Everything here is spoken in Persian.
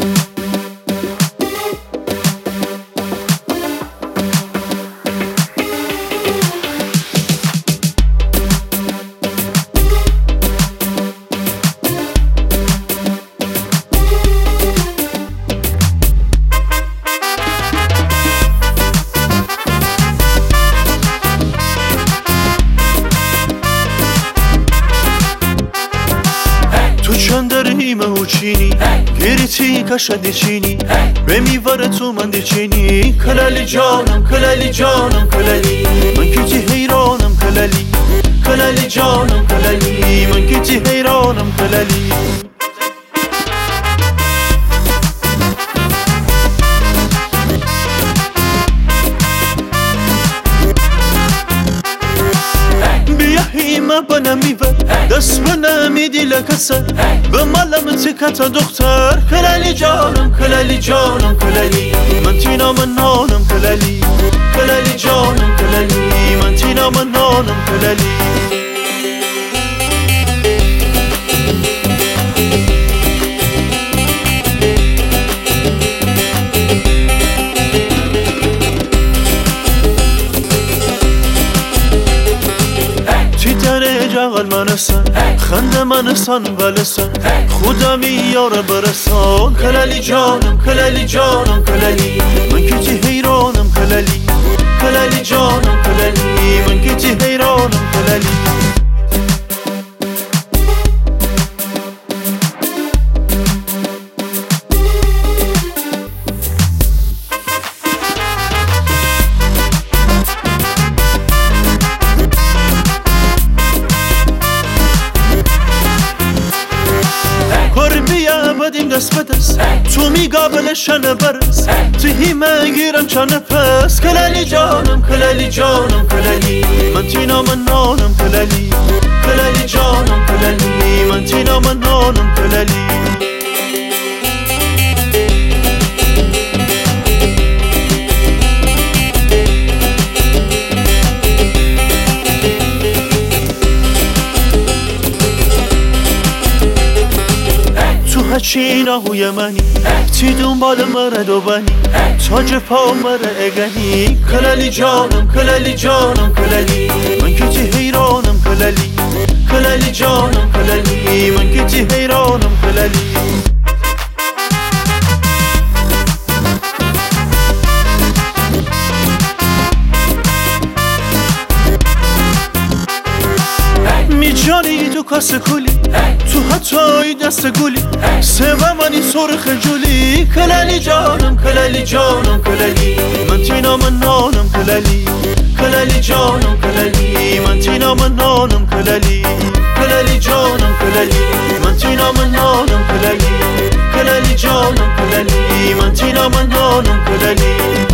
چندریم و چینی گریتی کشدی چینی به میوار تو من دی چینی کلالی جانم کلالی جانم کلالی من کتی حیرانم کلالی کلالی جانم کلالی من کتی حیرانم کلالی ما بنا میوه دست بنا میدی لکسه به مالم تکت دختر کلالی جانم کلالی جانم کلالی من تینا من نانم کلالی کلالی جانم کلالی من تینا من نانم کلالی جغل منسن خنده منسن ولسن خدا میاره برسان کلالی جانم کلالی جانم کلالی من کتی حیرانم کلالی کلالی جانم کلالی من کتی حیرانم کلالی بدیم دست به دست تو میگابل شنه برس تو هیمه گیرم چنه پس کلالی جانم کلالی جانم کلالی من تینا من نانم کلالی کلالی جانم کلالی من تینا من نانم کلالی هچینا هوی منی تی دنبال مره دو بنی تاج پا مره اگنی کلالی جانم کلالی جانم کلالی من کتی حیرانم کلالی کلالی جانم کلالی من کتی حیرانم کلالی میجانی تو کاس کلی تو حتای دست گلی سوه منی سرخ جولی کلالی جانم کلالی جانم کلالی من تینا من نانم کلالی کلالی جانم کلالی من تینا من نانم کلالی کلالی جانم کلالی من تینا من نانم کلالی کلالی جانم کلالی من تینا من نانم کلالی